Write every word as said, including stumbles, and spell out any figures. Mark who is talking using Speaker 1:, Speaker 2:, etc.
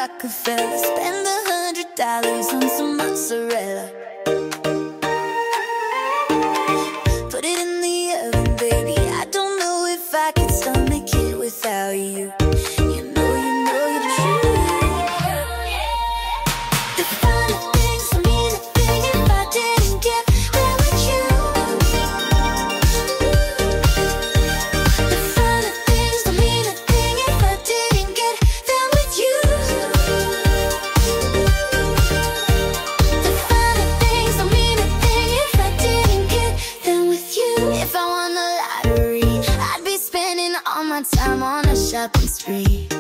Speaker 1: Rockefeller. Spend a hundred dollars on some mozzarella. Put it in the oven, baby. I don't know if I could stomach it without you. You know, you know you're the truth. The finer things don't mean a thing if I didn't get there with you. The finer things don't mean a thing if I didn't get there with you. The finer things don't mean a thing if I didn't get there with you. If I won the lottery, I'd be spending all my time on a shopping spree.